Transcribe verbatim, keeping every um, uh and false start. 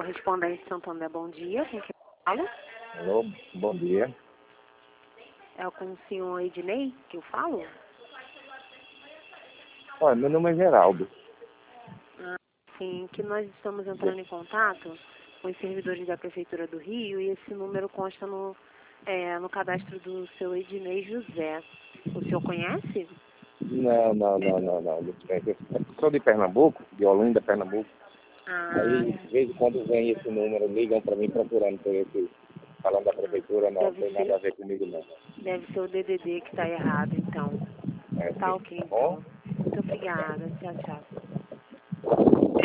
Correspondente Santander, bom dia. Quem que fala? Alô, bom dia. É com o senhor Ednei que eu falo? Olha, meu nome é Geraldo. Ah, sim, que nós estamos entrando em contato com os servidores da Prefeitura do Rio e esse número consta no, é, no cadastro do seu Ednei José. O senhor conhece? Não, não, não, não, não. Eu sou de Pernambuco, de Olinda, Pernambuco. Ah, Aí, de vez em quando vem esse número, ligam para mim procurando por esse, falando da ah, prefeitura, não, não deve tem nada a ser, ver comigo, não. deve ser o D D D que está errado, então. É Tá assim, ok, tá bom? então. Muito obrigada. Tchau, tchau.